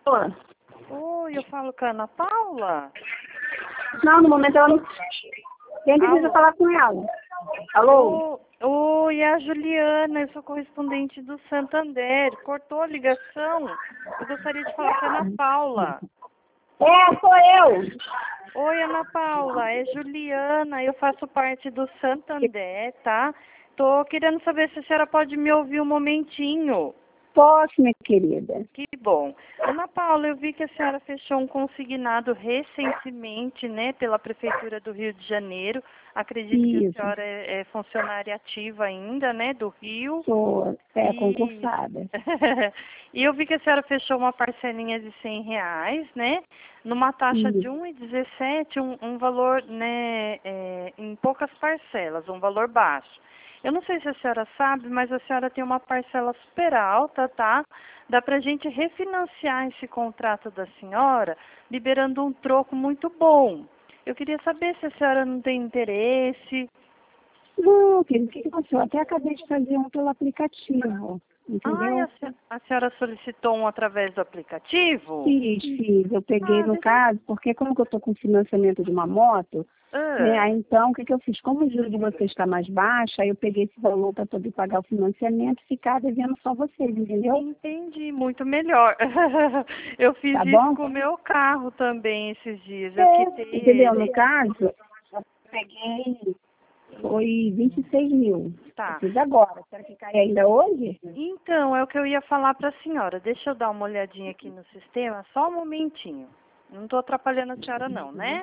Oi, eu falo com a Ana Paula? Não, no momento ela não... Quem precisa falar com ela? Alô? Oi, é a Juliana, eu sou correspondente do Santander. Cortou a ligação? Eu gostaria de falar com a Ana Paula. Sou eu. Oi, Ana Paula, é Juliana, eu faço parte do Santander, tá? Tô querendo saber se a senhora pode me ouvir um momentinho. Posso, minha querida. Que bom. Ana Paula, eu vi que a senhora fechou um consignado recentemente, né, pela Prefeitura do Rio de Janeiro. Acredito que a senhora é funcionária ativa ainda, né, do Rio. Sou, concursada. E eu vi que a senhora fechou uma parcelinha de R$ 100, né, numa taxa de 1,17, um valor, né, em poucas parcelas, um valor baixo. Eu não sei se a senhora sabe, mas a senhora tem uma parcela super alta, tá? Dá pra gente refinanciar esse contrato da senhora, liberando um troco muito bom. Eu queria saber se a senhora não tem interesse. Não, querido, o que aconteceu? Eu até acabei de fazer um pelo aplicativo, entendeu? A senhora solicitou um através do aplicativo? Fiz. Eu peguei no caso, porque como que eu estou com financiamento de uma moto, né, aí então o que eu fiz? Como o juro de vocês está mais baixo, aí eu peguei esse valor para poder pagar o financiamento e ficar devendo só vocês, entendeu? Entendi, muito melhor. Eu fiz isso com o meu carro também esses dias. Eu quitei entendeu? ele. No caso, eu peguei, foi 26 mil. Tá. Eu fiz agora. Será que cai ainda hoje? Então, é o que eu ia falar para a senhora. Deixa eu dar uma olhadinha aqui no sistema, só um momentinho. Não estou atrapalhando a senhora não, né?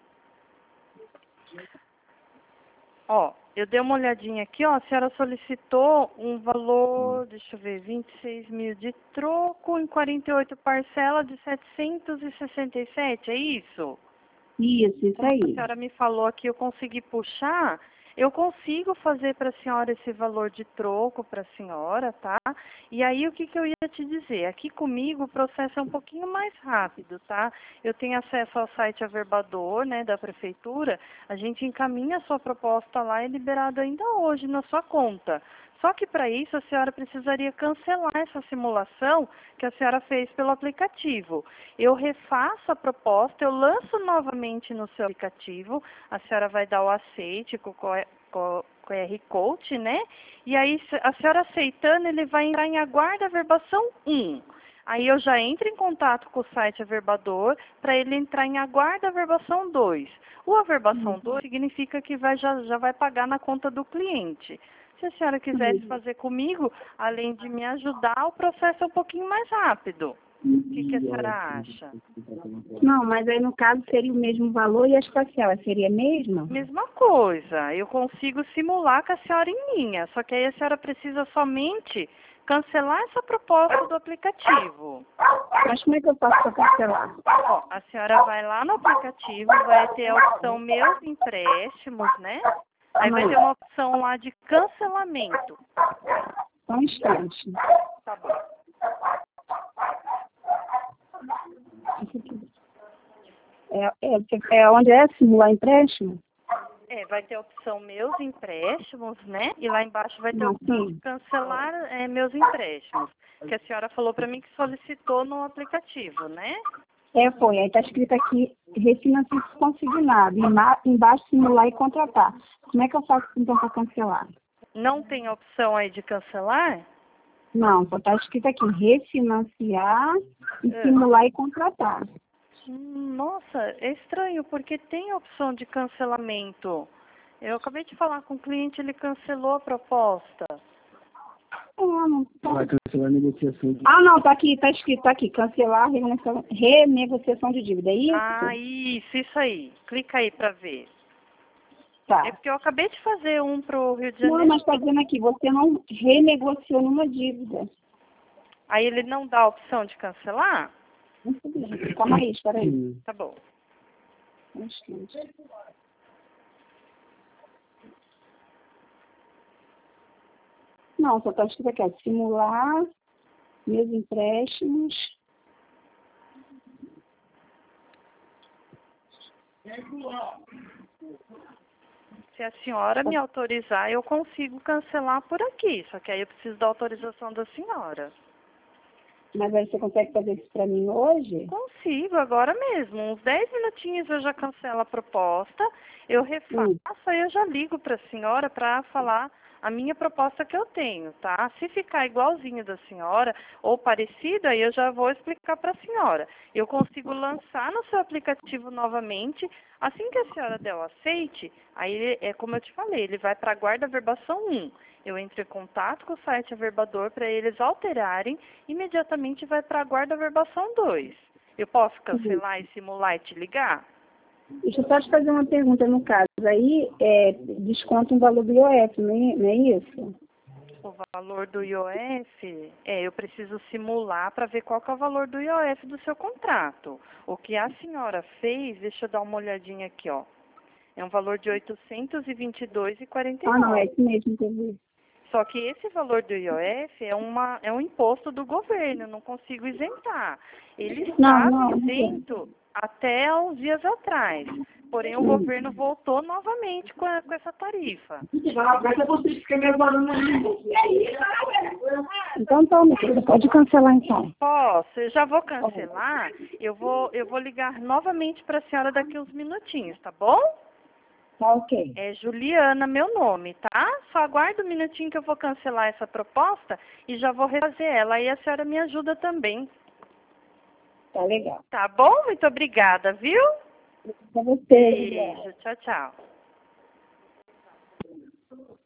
Ó, eu dei uma olhadinha aqui, ó, a senhora solicitou um valor, deixa eu ver, 26 mil de troco em 48 parcelas de 767, é isso? Isso Como aí. a senhora me falou aqui, eu consegui puxar, eu consigo fazer para a senhora esse valor de troco para a senhora, tá? E aí, o que eu ia te dizer? Aqui comigo o processo é um pouquinho mais rápido, tá? Eu tenho acesso ao site Averbador, né, da Prefeitura, a gente encaminha a sua proposta lá e é liberado ainda hoje na sua conta. Só que para isso a senhora precisaria cancelar essa simulação que a senhora fez pelo aplicativo. Eu refaço a proposta, eu lanço novamente no seu aplicativo, a senhora vai dar o aceite com o QR Code, né? E aí a senhora aceitando, ele vai entrar em aguarda averbação 1. Aí eu já entro em contato com o site Averbador para ele entrar em aguarda averbação 2. O averbação 2 significa que já vai pagar na conta do cliente. Se a senhora quisesse fazer comigo, além de me ajudar, o processo é um pouquinho mais rápido. O que a senhora acha? Não, mas aí no caso seria o mesmo valor e a parcela seria a mesma? Mesma coisa. Eu consigo simular com a senhora em linha, só que aí a senhora precisa somente cancelar essa proposta do aplicativo. Mas como é que eu faço para cancelar? Ó, a senhora vai lá no aplicativo, vai ter a opção Meus Empréstimos, né? Aí vai ter uma opção lá de cancelamento. Só um instante. Tá bom. É onde é simular empréstimo? Vai ter a opção Meus Empréstimos, né? E lá embaixo vai ter a opção de cancelar Meus Empréstimos. Que a senhora falou para mim que solicitou no aplicativo, né? Foi. Aí está escrito aqui, refinanciamento consignado. Embaixo, simular e contratar. Como é que eu faço então para cancelar? Não tem opção aí de cancelar? Não, só está escrito aqui, refinanciar e simular e contratar. Nossa, é estranho, porque tem a opção de cancelamento. Eu acabei de falar com o cliente, ele cancelou a proposta. Vai cancelar a negociação de... não, tá aqui, tá escrito, tá aqui, cancelar renegociação de dívida, é isso? Isso aí. Clica aí para ver. Tá. É porque eu acabei de fazer um pro Rio de Janeiro. Não, mas tá dizendo aqui, você não renegociou nenhuma dívida. Aí ele não dá a opção de cancelar? Calma aí, espera aí. Tá bom. Não, só está escrito aqui, ó, simular meus empréstimos. Se a senhora me autorizar, eu consigo cancelar por aqui. Só que aí eu preciso da autorização da senhora. Mas aí você consegue fazer isso para mim hoje? Consigo, agora mesmo. Uns 10 minutinhos eu já cancelo a proposta, eu refaço, aí eu já ligo para a senhora para falar a minha proposta que eu tenho, tá? Se ficar igualzinho da senhora ou parecido, aí eu já vou explicar para a senhora. Eu consigo lançar no seu aplicativo novamente, assim que a senhora der o aceite, aí é como eu te falei, ele vai para a guarda verbação 1. Eu entro em contato com o site Averbador para eles alterarem, imediatamente vai para a guarda verbação 2. Eu posso cancelar e simular e te ligar? Deixa eu só te fazer uma pergunta no caso. Aí desconta um valor do IOF, não é isso? O valor do IOF, eu preciso simular para ver qual que é o valor do IOF do seu contrato. O que a senhora fez, deixa eu dar uma olhadinha aqui, ó. É um valor de R$ 822,49. Ah, não, é isso mesmo que eu vi. Só que esse valor do IOF é um imposto do governo, eu não consigo isentar. Ele estava isento até há uns dias atrás. Porém, o governo voltou novamente com essa tarifa. Então, toma, pode cancelar então. Posso, eu já vou cancelar. Eu vou ligar novamente para a senhora daqui uns minutinhos, tá bom? Tá ok. É Juliana, meu nome, tá? Só aguarda um minutinho que eu vou cancelar essa proposta e já vou refazer ela. Aí a senhora me ajuda também. Tá legal. Tá bom? Muito obrigada, viu? Pra você. Beijo, tchau, tchau.